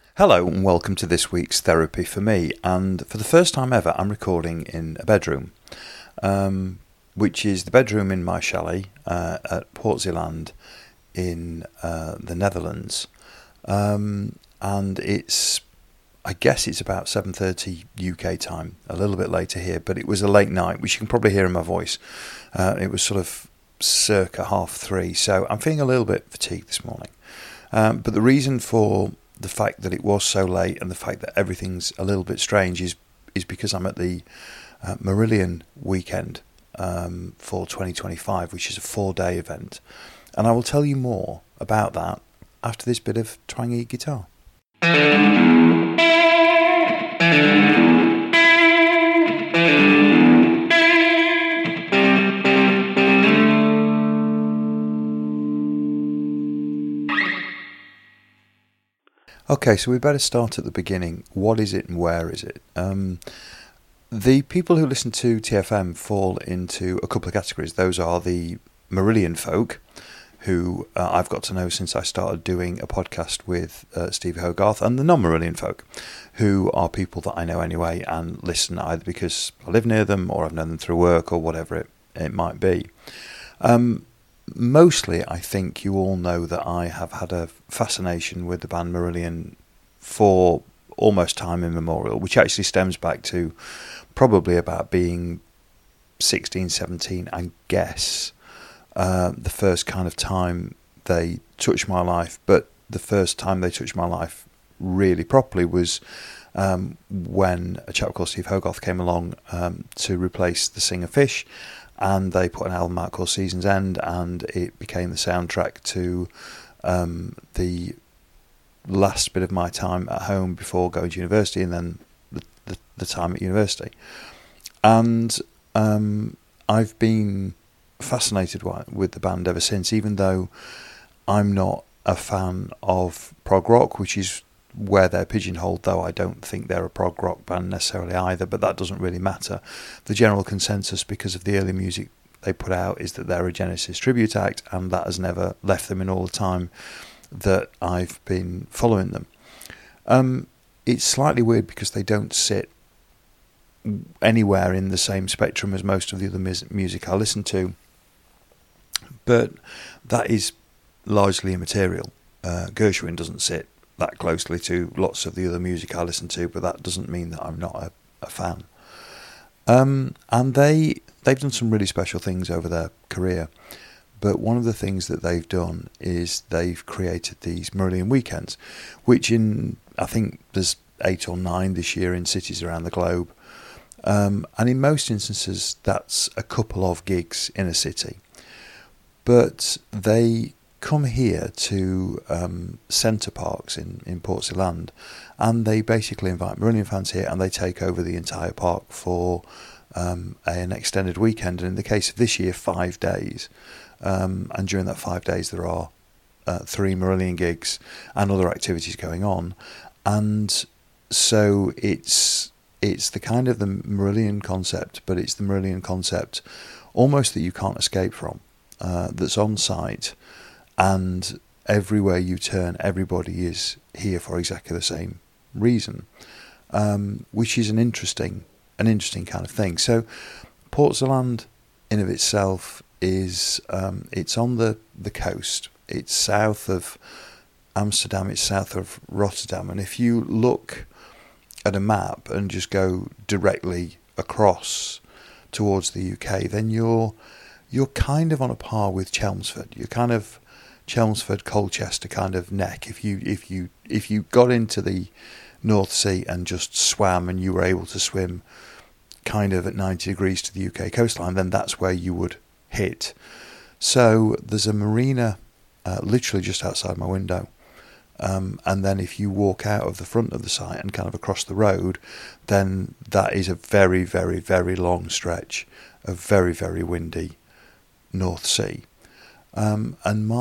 Hello and welcome to this week's Therapy for Me, and for the first time ever I'm recording in a bedroom, which is the bedroom in my chalet at Portzeeland in the Netherlands, and I guess it's about 7:30 UK time, a little bit later here, but it was a late night, which you can probably hear in my voice. It was sort of circa 3:30, so I'm feeling a little bit fatigued this morning, but the reason for the fact that it was so late and the fact that everything's a little bit strange is because I'm at the Marillion weekend for 2025, which is a 4-day event. And I will tell you more about that after this bit of twangy guitar. Okay, so we better start at the beginning. What is it and where is it? The people who listen to TFM fall into a couple of categories. Those are the Marillion folk, who I've got to know since I started doing a podcast with Steve Hogarth, and the non-Marillion folk, who are people that I know anyway and listen either because I live near them or I've known them through work or whatever it might be. Mostly, I think you all know that I have had a fascination with the band Marillion for almost time immemorial, which actually stems back to probably about being 16, 17, I guess, the first kind of time they touched my life. But the first time they touched my life really properly was when a chap called Steve Hogarth came along to replace the singer Fish. And they put an album out called Season's End, and it became the soundtrack to the last bit of my time at home before going to university, and then the time at university. And I've been fascinated with the band ever since, even though I'm not a fan of prog rock, which is where they're pigeonholed, though I don't think they're a prog rock band necessarily either, but that doesn't really matter. The general consensus, because of the early music they put out, is that they're a Genesis tribute act, and that has never left them in all the time that I've been following them. It's slightly weird because they don't sit anywhere in the same spectrum as most of the other music I listen to, but that is largely immaterial. Gershwin doesn't sit that closely to lots of the other music I listen to, but that doesn't mean that I'm not a fan. And they've done some really special things over their career, but one of the things that they've done is they've created these Marillion weekends, which I think there's 8 or 9 this year in cities around the globe, and in most instances that's a couple of gigs in a city, but they come here to Centre Parks in Portzeeland, and they basically invite Marillion fans here, and they take over the entire park for an extended weekend, and in the case of this year, 5 days, and during that 5 days there are 3 Marillion gigs and other activities going on, and so it's the kind of the Marillion concept, but it's the Marillion concept almost that you can't escape from, that's on site. And everywhere you turn, everybody is here for exactly the same reason, which is an interesting kind of thing. So, Portzeeland, in of itself, is it's on the coast. It's south of Amsterdam. It's south of Rotterdam. And if you look at a map and just go directly across towards the UK, then you're kind of on a par with Chelmsford. You're kind of Chelmsford, Colchester kind of neck. If you got into the North Sea and just swam, and you were able to swim kind of at 90 degrees to the UK coastline, then that's where you would hit. So there's a marina literally just outside my window, and then if you walk out of the front of the site and kind of across the road, then that is a very, very, very long stretch of very, very windy North Sea. And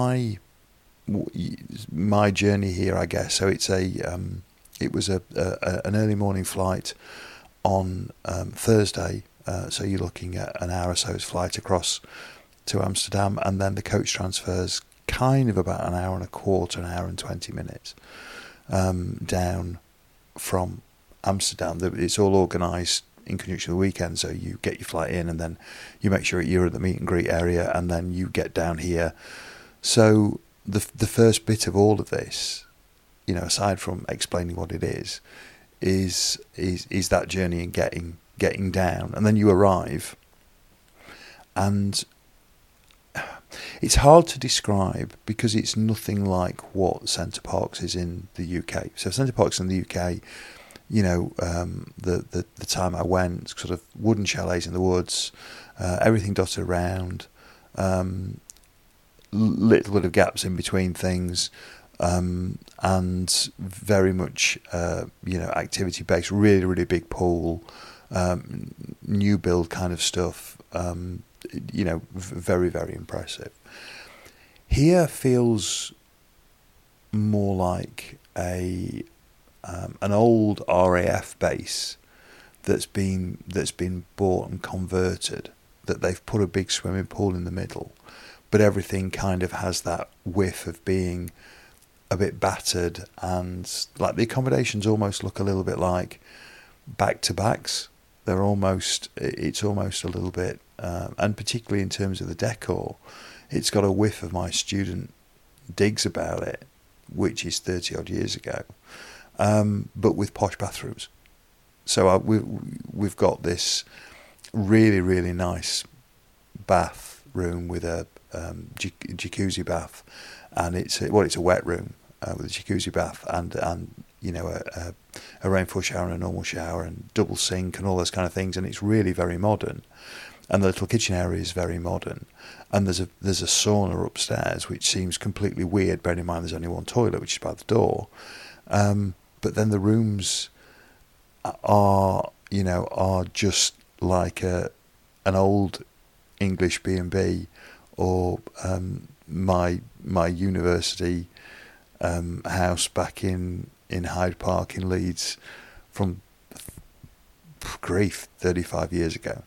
my journey here, I guess. So it's it was an early morning flight on Thursday. So you're looking at an hour or so's flight across to Amsterdam, and then the coach transfers kind of about an hour and a quarter, an hour and 20 minutes. down from Amsterdam. It's all organised in conjunction with the weekend, so you get your flight in and then you make sure you're at the meet and greet area and then you get down here. So the first bit of all of this, aside from explaining what it is that journey and getting down, and then you arrive, and it's hard to describe because it's nothing like what Center Parcs is in the UK. So Center Parcs in the UK, the time I went, sort of wooden chalets in the woods, everything dotted around, little bit of gaps in between things, and very much activity based, really really big pool, new build kind of stuff, very very impressive. Here feels more like an old RAF base that's been bought and converted, that they've put a big swimming pool in the middle, but everything kind of has that whiff of being a bit battered, and like the accommodations almost look a little bit like back-to-backs. It's almost a little bit, and particularly in terms of the decor, it's got a whiff of my student digs about it, which is 30 odd years ago, but with posh bathrooms. So we've got this really really nice bath room with a jacuzzi bath, and it's a wet room with a jacuzzi bath and a rainfall shower and a normal shower and double sink and all those kind of things, and it's really very modern. And the little kitchen area is very modern, and there's a sauna upstairs, which seems completely weird, bearing in mind there's only one toilet, which is by the door. But then the rooms are just like an old English B&B, or my university house back in Hyde Park in Leeds from 35 years ago.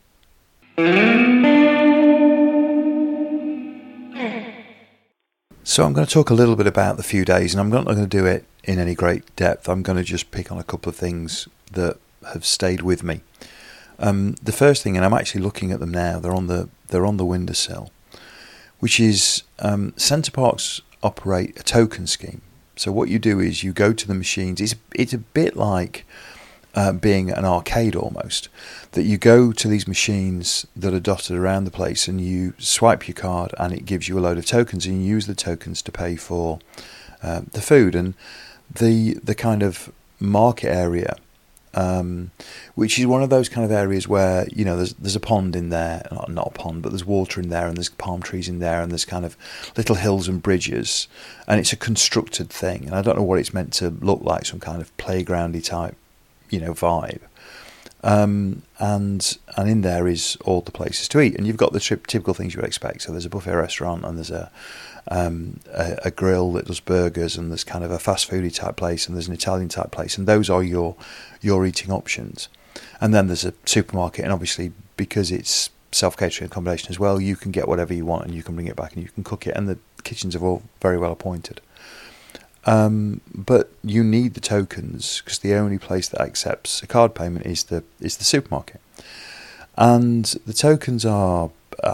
So I'm going to talk a little bit about the few days, and I'm not going to do it in any great depth. I'm going to just pick on a couple of things that have stayed with me. The first thing, and I'm actually looking at them now, they're on the windowsill, which is Center Parcs operate a token scheme. So what you do is you go to the machines. It's a bit like being an arcade almost, that you go to these machines that are dotted around the place and you swipe your card and it gives you a load of tokens, and you use the tokens to pay for the food. And the kind of market area, which is one of those kind of areas where there's a pond in there, not a pond, but there's water in there, and there's palm trees in there, and there's kind of little hills and bridges, and it's a constructed thing, and I don't know what it's meant to look like, some kind of playgroundy type vibe, and in there is all the places to eat, and you've got the typical things you would expect. So there's a buffet restaurant, and there's a grill that does burgers, and there's kind of a fast foodie type place, and there's an Italian type place, and those are your eating options. And then there's a supermarket, and obviously because it's self-catering accommodation as well, you can get whatever you want and you can bring it back and you can cook it, and the kitchens are all very well appointed. But you need the tokens because the only place that accepts a card payment is the supermarket, and the tokens are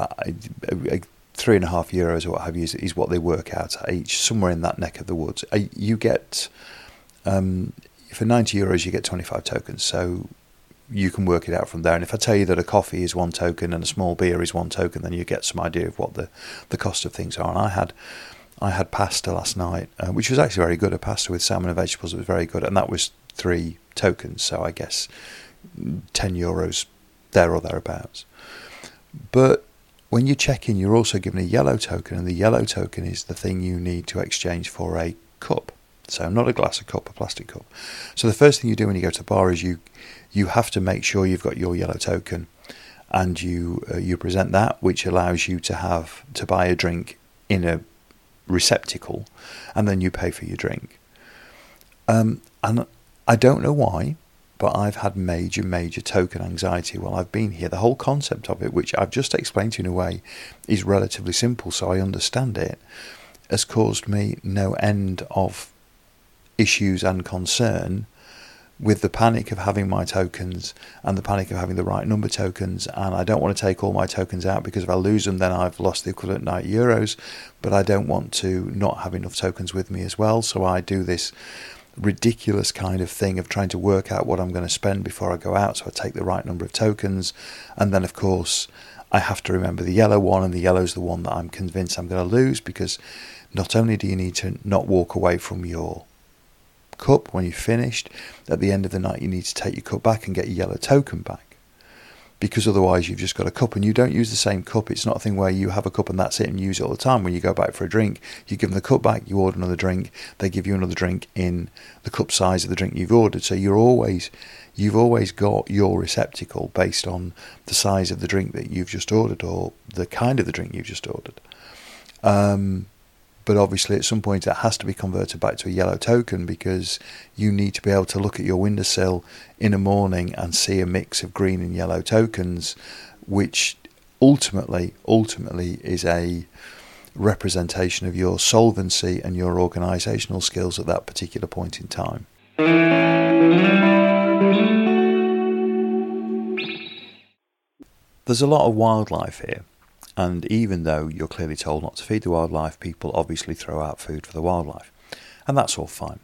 €3.50 or what have you is what they work out at each, somewhere in that neck of the woods. You get for €90 you get 25 tokens, so you can work it out from there. And if I tell you that a coffee is one token and a small beer is one token, then you get some idea of what the cost of things are. And I had pasta last night, which was actually very good. A pasta with salmon and vegetables, it was very good, and that was 3 tokens, so I guess €10 there or thereabouts. But when you check in, you're also given a yellow token, and the yellow token is the thing you need to exchange for a cup. So not a glass, a cup, a plastic cup. So the first thing you do when you go to the bar is you have to make sure you've got your yellow token, and you present that, which allows you to buy a drink in a receptacle, and then you pay for your drink. And I don't know why, but I've had major token anxiety while I've been here. The whole concept of it, which I've just explained to you in a way, is relatively simple, so I understand it, has caused me no end of issues and concern with the panic of having my tokens and the panic of having the right number tokens, and I don't want to take all my tokens out because if I lose them then I've lost the equivalent €90, but I don't want to not have enough tokens with me as well, so I do this ridiculous kind of thing of trying to work out what I'm going to spend before I go out, so I take the right number of tokens, and then of course I have to remember the yellow one, and the yellow's the one that I'm convinced I'm going to lose, because not only do you need to not walk away from your cup when you've finished, at the end of the night you need to take your cup back and get your yellow token back, because otherwise you've just got a cup and you don't use the same cup. It's not a thing where you have a cup and that's it and use it all the time. When you go back for a drink, you give them the cup back, you order another drink, they give you another drink in the cup size of the drink you've ordered, so you've always got your receptacle based on the size of the drink that you've just ordered or the kind of the drink you've just ordered. But obviously at some point it has to be converted back to a yellow token, because you need to be able to look at your windowsill in a morning and see a mix of green and yellow tokens, which ultimately is a representation of your solvency and your organisational skills at that particular point in time. There's a lot of wildlife here. And even though you're clearly told not to feed the wildlife, people obviously throw out food for the wildlife. And that's all fine.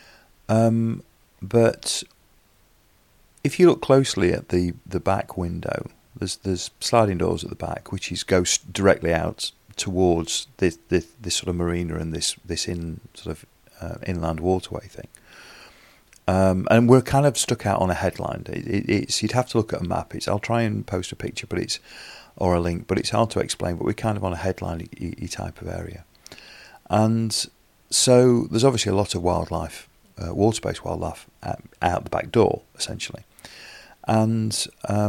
But if you look closely at the back window, there's sliding doors at the back, which goes directly out towards this sort of marina and this inland waterway thing. And we're kind of stuck out on a headland. It's you'd have to look at a map. I'll try and post a picture, or a link, but it's hard to explain, but we're kind of on a headline type of area. And so there's obviously a lot of wildlife, water-based wildlife, out the back door, essentially. And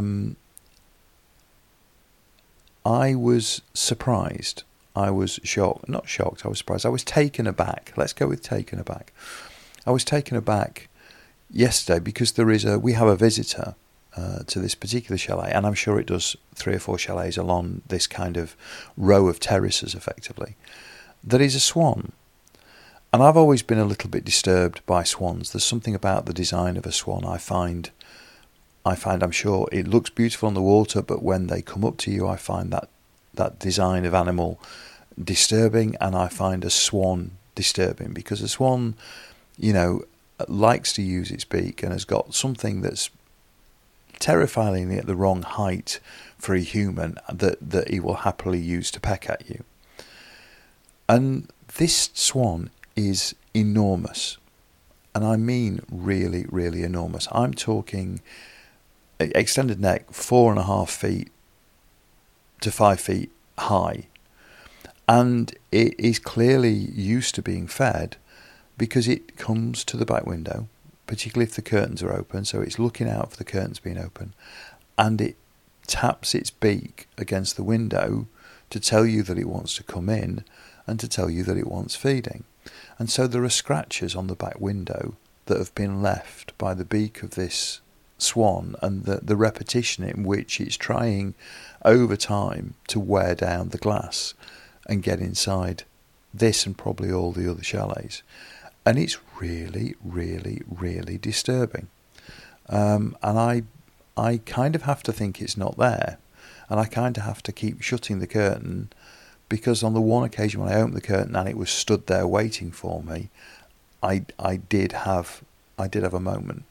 I was surprised. I was not shocked, I was surprised. I was taken aback. Let's go with taken aback. I was taken aback yesterday because we have a visitor to this particular chalet, and I'm sure it does 3 or 4 chalets along this kind of row of terraces effectively, that is a swan. And I've always been a little bit disturbed by swans. There's something about the design of a swan I find I'm sure it looks beautiful on the water, but when they come up to you I find that design of animal disturbing, and I find a swan disturbing, because a swan, likes to use its beak and has got something that's terrifyingly at the wrong height for a human that he will happily use to peck at you. And this swan is enormous, and I mean really, really enormous. I'm talking extended neck, 4.5 feet to 5 feet high, and it is clearly used to being fed, because it comes to the back window, particularly if the curtains are open, so it's looking out for the curtains being open, and it taps its beak against the window to tell you that it wants to come in and to tell you that it wants feeding. And so there are scratches on the back window that have been left by the beak of this swan, and the repetition in which it's trying over time to wear down the glass and get inside this and probably all the other chalets. And it's really, really, really disturbing. And I kind of have to think it's not there. And I kind of have to keep shutting the curtain, because on the one occasion when I opened the curtain and it was stood there waiting for me, I did have a moment.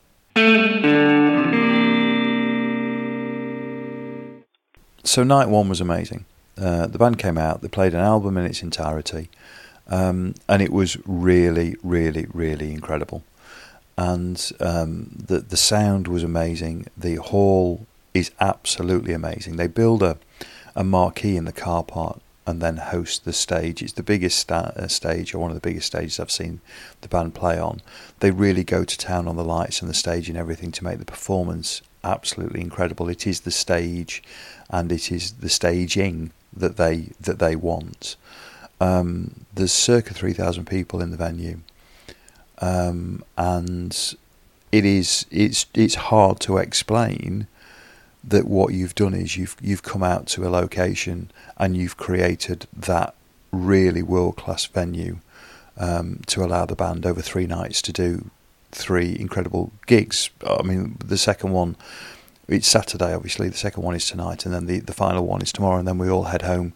So night one was amazing. The band came out, they played an album in its entirety. And it was really, really, really incredible. And the sound was amazing. The hall is absolutely amazing. They build a marquee in the car park and then host the stage. It's the biggest stage, or one of the biggest stages I've seen the band play on. They really go to town on the lights and the stage and everything to make the performance absolutely incredible. It is the stage, and it is the staging that they want. There's circa 3,000 people in the venue, and it's hard to explain that what you've done is you've come out to a location and you've created that really world-class venue to allow the band over 3 nights to do 3 incredible gigs. I mean, the second one, it's Saturday, obviously. The second one is tonight, and then the final one is tomorrow, and then we all head home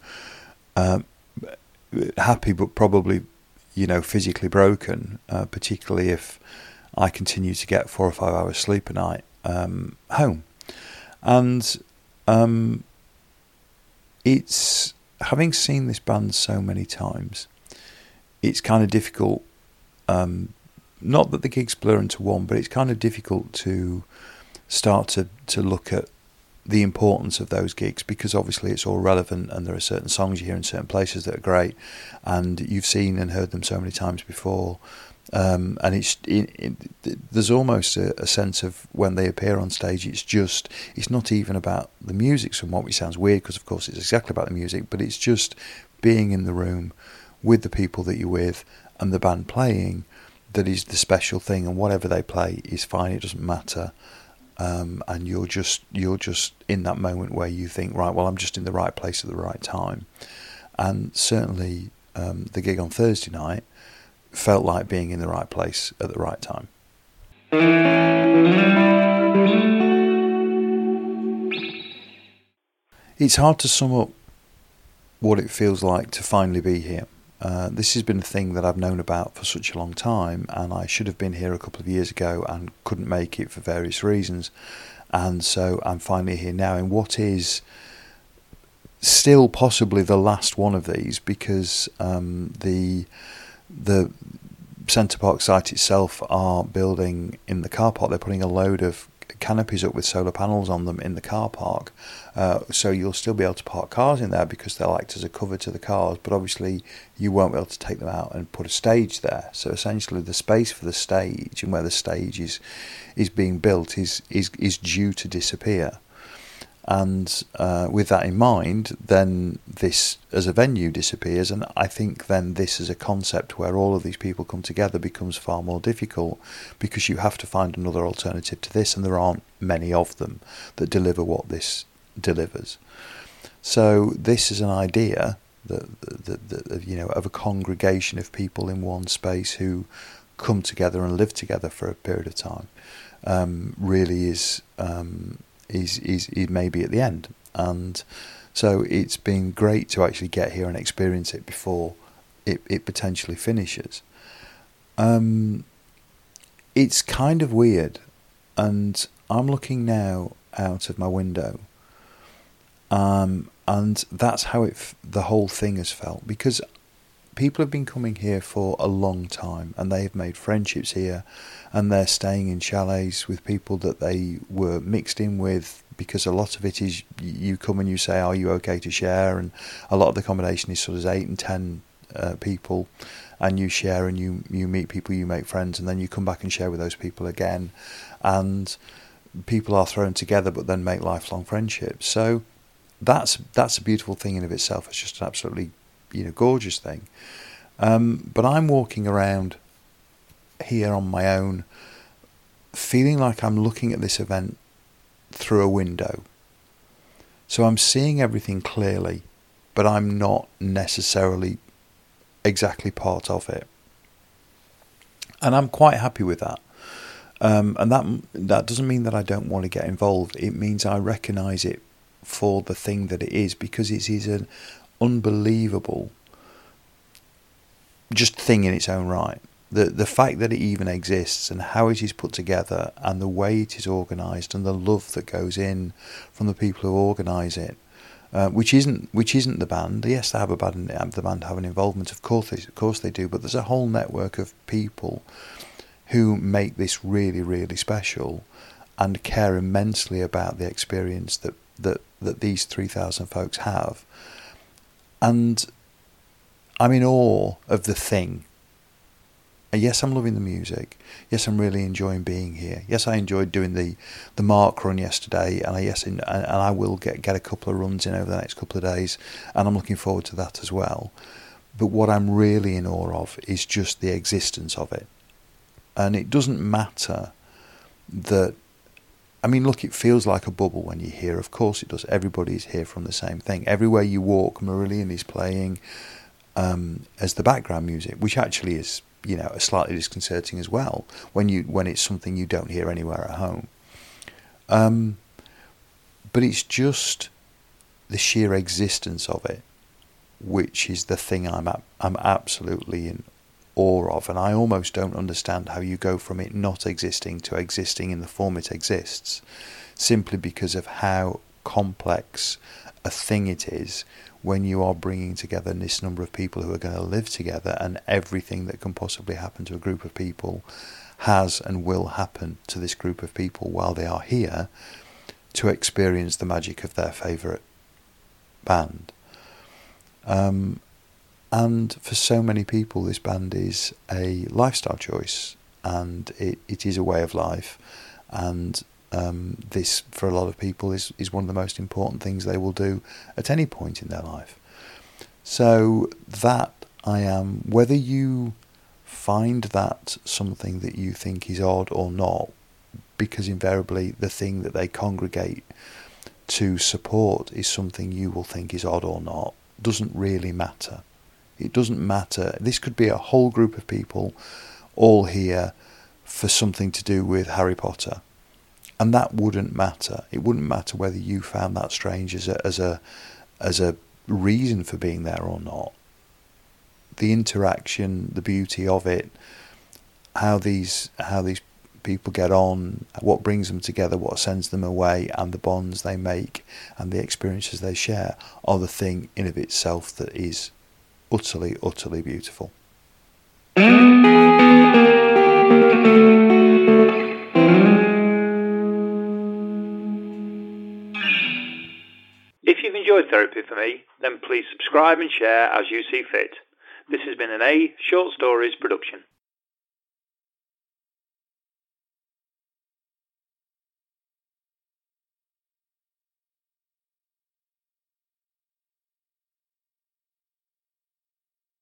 happy, but probably, physically broken, particularly if I continue to get 4 or 5 hours sleep a night home. And it's, having seen this band so many times, it's kind of difficult, not that the gigs blur into one, but it's kind of difficult to start to look at the importance of those gigs, because obviously it's all relevant, and there are certain songs you hear in certain places that are great, and you've seen and heard them so many times before, and there's almost a sense of when they appear on stage, it's not even about the music somewhat, which sounds weird because of course it's exactly about the music, but it's just being in the room with the people that you're with and the band playing that is the special thing, and whatever they play is fine, it doesn't matter. And you're just in that moment where you think, right, well, I'm just in the right place at the right time. And certainly the gig on Thursday night felt like being in the right place at the right time. It's hard to sum up what it feels like to finally be here. This has been a thing that I've known about for such a long time, and I should have been here a couple of years ago and couldn't make it for various reasons, and so I'm finally here now in what is still possibly the last one of these, because the Centre Park site itself are building in the car park. They're putting a load of canopies up with solar panels on them in the car park, so you'll still be able to park cars in there because they'll act as a cover to the cars, but obviously you won't be able to take them out and put a stage there. So essentially the space for the stage and where the stage is being built is due to disappear. And with that in mind, then this as a venue disappears, and I think then this as a concept where all of these people come together becomes far more difficult, because you have to find another alternative to this, and there aren't many of them that deliver what this delivers. So this is an idea that of a congregation of people in one space who come together and live together for a period of time, really is maybe at the end. And so it's been great to actually get here and experience it before it potentially finishes. It's kind of weird, and I'm looking now out of my window, and that's how the whole thing has felt, because people have been coming here for a long time, and they've made friendships here, and they're staying in chalets with people that they were mixed in with, because a lot of it is you come and you say, are you okay to share, and a lot of the accommodation is sort of 8 and 10 people, and you share, and you meet people, you make friends, and then you come back and share with those people again, and people are thrown together but then make lifelong friendships. So that's a beautiful thing in of itself. It's just an absolutely gorgeous thing. But I'm walking around here on my own, feeling like I'm looking at this event through a window. So I'm seeing everything clearly, but I'm not necessarily exactly part of it. And I'm quite happy with that. And that doesn't mean that I don't want to get involved. It means I recognise it for the thing that it is, because it is an unbelievable just thing in its own right. The fact that it even exists, and how it is put together, and the way it is organised, and the love that goes in from the people who organise it, which isn't the band. Yes, they have the band have an involvement, of course they do, but there's a whole network of people who make this really, really special, and care immensely about the experience that these 3,000 folks have. And I'm in awe of the thing. Yes, I'm loving the music. Yes, I'm really enjoying being here. Yes, I enjoyed doing the Mark run yesterday, and I will get a couple of runs in over the next couple of days, and I'm looking forward to that as well. But what I'm really in awe of is just the existence of it. And it doesn't matter that, I mean, look, it feels like a bubble when you're here. Of course it does. Everybody's here from the same thing. Everywhere you walk, Marillion is playing. as the background music, which actually is, slightly disconcerting as well when it's something you don't hear anywhere at home. But it's just the sheer existence of it, which is the thing I'm absolutely in awe of, and I almost don't understand how you go from it not existing to existing in the form it exists, simply because of how complex a thing it is when you are bringing together this number of people who are going to live together, and everything that can possibly happen to a group of people has and will happen to this group of people while they are here to experience the magic of their favourite band. And for so many people, this band is a lifestyle choice, and it is a way of life, and this, for a lot of people, is one of the most important things they will do at any point in their life. So that whether you find that something that you think is odd or not, because invariably the thing that they congregate to support is something you will think is odd or not, doesn't really matter. It doesn't matter. This could be a whole group of people all here for something to do with Harry Potter, and that wouldn't matter. It wouldn't matter whether you found that strange as a reason for being there or not. The interaction, the beauty of it, how these people get on, what brings them together, what sends them away, and the bonds they make and the experiences they share are the thing in of itself that is utterly, utterly beautiful. If you've enjoyed Therapy for Me, then please subscribe and share as you see fit. This has been an A Short Stories production.